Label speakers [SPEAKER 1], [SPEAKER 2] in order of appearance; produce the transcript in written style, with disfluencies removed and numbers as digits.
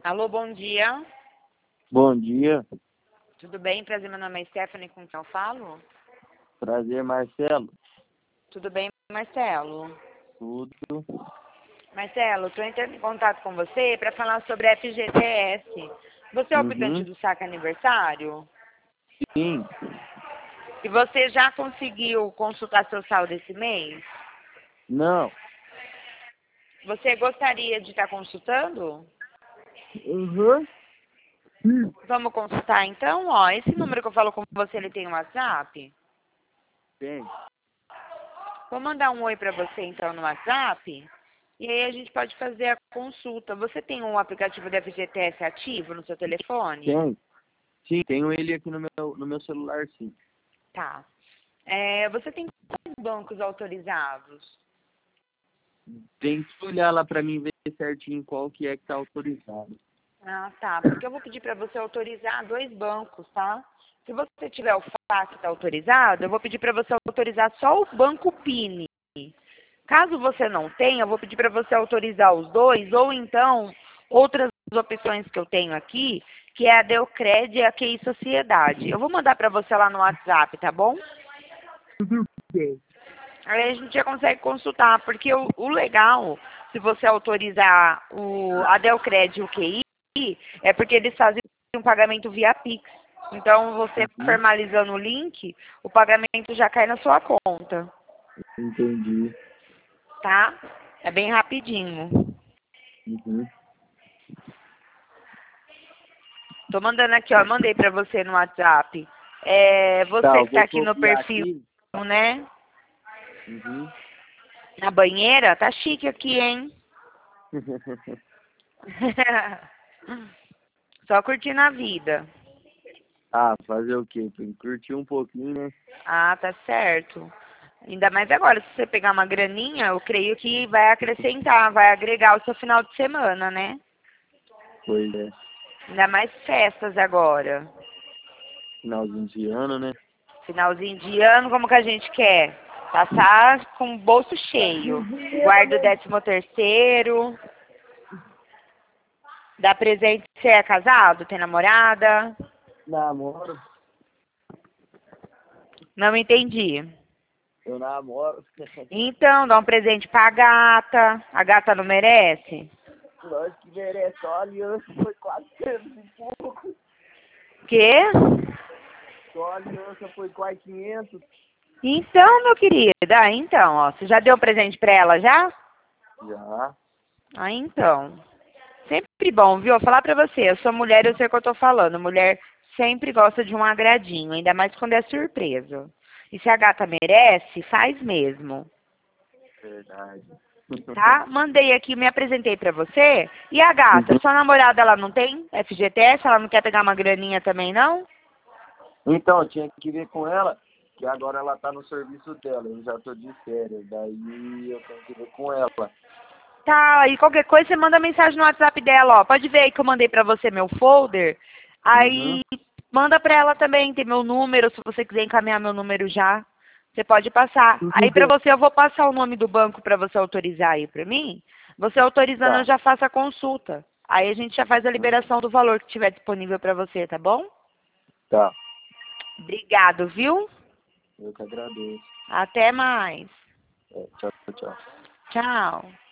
[SPEAKER 1] Alô, bom dia.
[SPEAKER 2] Bom dia,
[SPEAKER 1] Tudo bem? Prazer, meu nome é Stephanie, com quem eu falo?
[SPEAKER 2] prazer, Marcelo.
[SPEAKER 1] Tudo bem, Marcelo?
[SPEAKER 2] Tudo.
[SPEAKER 1] Marcelo, estou entrando em contato com você para falar sobre a FGTS. Você é o optante
[SPEAKER 2] Uhum.
[SPEAKER 1] do saque aniversário?
[SPEAKER 2] Sim,
[SPEAKER 1] E você já conseguiu consultar seu saldo esse mês?
[SPEAKER 2] não.
[SPEAKER 1] Você gostaria de estar consultando?
[SPEAKER 2] Uhum. Sim.
[SPEAKER 1] Vamos consultar então? Ó, esse número que eu falo com você, ele tem um WhatsApp?
[SPEAKER 2] Tem.
[SPEAKER 1] Vou mandar um oi para você então no WhatsApp. E aí a gente pode fazer a consulta. Você tem um aplicativo da FGTS ativo no seu telefone?
[SPEAKER 2] Tem. Sim, tenho ele aqui no meu celular, sim.
[SPEAKER 1] Tá. Você tem quantos bancos autorizados?
[SPEAKER 2] Tem que olhar lá pra mim ver certinho qual que é que tá autorizado.
[SPEAKER 1] Ah, tá. Porque eu vou pedir para você autorizar 2 bancos, tá? Se você tiver o FAC que está autorizado, eu vou pedir para você autorizar só o Banco Pini. Caso você não tenha, eu vou pedir para você autorizar os dois, ou então outras opções que eu tenho aqui, que é a Deucred e a QI Sociedade. Eu vou mandar para você lá no WhatsApp, tá bom?
[SPEAKER 2] Sim.
[SPEAKER 1] Aí a gente já consegue consultar, porque o legal, se você autorizar a Deucred e o QI, é porque eles fazem um pagamento via Pix. Então, você
[SPEAKER 2] Uhum.
[SPEAKER 1] formalizando o link, o pagamento já cai na sua conta,
[SPEAKER 2] Entendi.
[SPEAKER 1] tá? É bem rapidinho.
[SPEAKER 2] Uhum.
[SPEAKER 1] Tô mandando aqui, ó. Mandei pra você no WhatsApp.
[SPEAKER 2] Tá,
[SPEAKER 1] Você
[SPEAKER 2] eu
[SPEAKER 1] que tá
[SPEAKER 2] vou
[SPEAKER 1] aqui no
[SPEAKER 2] copiar
[SPEAKER 1] perfil,
[SPEAKER 2] aqui.
[SPEAKER 1] né?
[SPEAKER 2] Uhum.
[SPEAKER 1] Na banheira. Tá chique aqui, hein? Só curtindo a vida.
[SPEAKER 2] Ah, fazer o quê? Tem que curtir um pouquinho, né?
[SPEAKER 1] Ah, tá certo. Ainda mais agora, se você pegar uma graninha, eu creio que vai acrescentar, vai agregar o seu final de semana, né?
[SPEAKER 2] Pois é.
[SPEAKER 1] Ainda mais festas agora.
[SPEAKER 2] Finalzinho de ano, né?
[SPEAKER 1] Finalzinho de ano, como que a gente quer? Passar com o bolso cheio. Guarda o 13º. Dá presente, você é casado? Tem namorada?
[SPEAKER 2] Namoro.
[SPEAKER 1] Não entendi.
[SPEAKER 2] Eu namoro.
[SPEAKER 1] Então, dá um presente pra gata. A gata não merece?
[SPEAKER 2] Lógico que merece. Só a aliança foi 400 e pouco.
[SPEAKER 1] Quê?
[SPEAKER 2] Só a aliança foi quase 500.
[SPEAKER 1] Então, meu querido, então, ó, você já deu presente pra ela já?
[SPEAKER 2] Já.
[SPEAKER 1] Ah, então. Sempre bom, viu? Vou falar pra você, eu sou mulher, eu sei o que eu tô falando. Mulher sempre gosta de um agradinho, ainda mais quando é surpresa. E se a gata merece, faz mesmo.
[SPEAKER 2] Verdade.
[SPEAKER 1] Tá? Mandei aqui, me apresentei pra você. E a gata,
[SPEAKER 2] Uhum.
[SPEAKER 1] sua namorada, ela não tem FGTS? Ela não quer pegar uma graninha também, não?
[SPEAKER 2] Então, tinha que ver com ela, que agora ela tá no serviço dela. Eu já tô de férias. Daí eu tenho que ver com ela.
[SPEAKER 1] Tá, e qualquer coisa você manda mensagem no WhatsApp dela, ó. Pode ver aí que eu mandei pra você meu folder.
[SPEAKER 2] Uhum.
[SPEAKER 1] Aí manda pra ela também, tem meu número, se você quiser encaminhar meu número já, você pode passar.
[SPEAKER 2] Tudo
[SPEAKER 1] Aí pra
[SPEAKER 2] bem.
[SPEAKER 1] você eu vou passar o nome do banco pra você autorizar aí pra mim. Você autorizando eu
[SPEAKER 2] Tá.
[SPEAKER 1] já faço a consulta. Aí a gente já faz a liberação do valor que tiver disponível pra você, tá bom?
[SPEAKER 2] Tá.
[SPEAKER 1] Obrigado, viu?
[SPEAKER 2] Eu que agradeço.
[SPEAKER 1] Até mais.
[SPEAKER 2] Tchau, tchau.
[SPEAKER 1] Tchau.